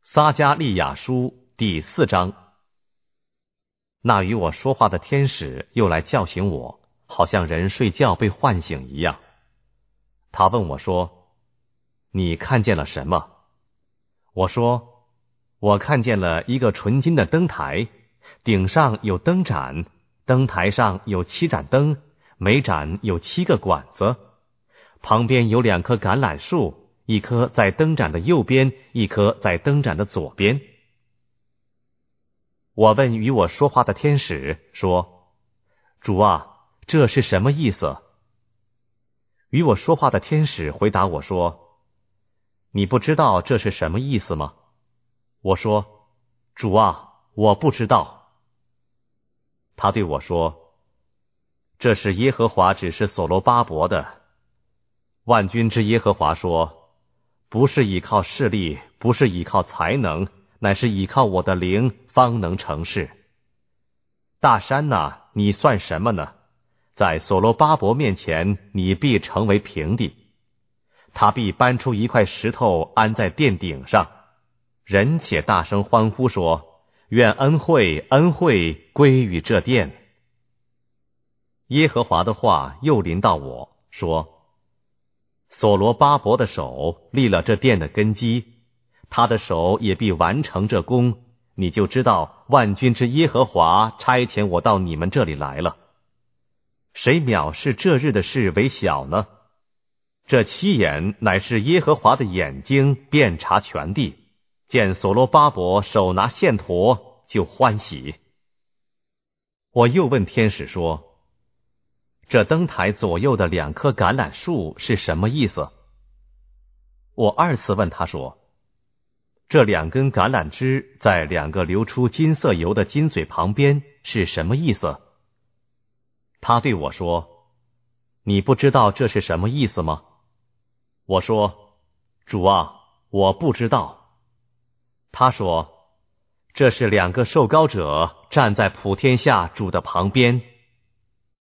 撒迦利亚书第4章。那与我说话的天使又来叫醒我，好像人睡觉被唤醒一样。他问我说：你看见了什么？我说：我看见了一个纯金的灯台，顶上有灯盏，灯台上有7盏灯，每盏有7个管子，旁边有2棵橄榄树，一棵在灯盏的右边，一棵在灯盏的左边。我问与我说话的天使说：主啊，这是什么意思？与我说话的天使回答我说：你不知道这是什么意思吗？我说：主啊，我不知道。他对我说：这是耶和华指示所罗巴伯的。万军之耶和华说：不是依靠势力，不是依靠才能，乃是依靠我的灵，方能成事。大山哪，你算什么呢？在所罗巴伯面前，你必成为平地。他必搬出一块石头安在殿顶上，人且大声欢呼说：愿恩惠归于这殿。耶和华的话又临到我说：所罗巴伯的手立了这殿的根基，他的手也必完成这工，你就知道万军之耶和华差遣我到你们这里来了。谁藐视这日的事为小呢？这7眼乃是耶和华的眼睛，遍察全地，见所罗巴伯手拿线砣，就欢喜。我又问天使说：这灯台左右的2棵橄榄树是什么意思？我2次问他说：这2根橄榄枝在2个流出金色油的金嘴旁边是什么意思？他对我说：你不知道这是什么意思吗？我说：主啊，我不知道。他说：这是2个受膏者站在普天下主的旁边，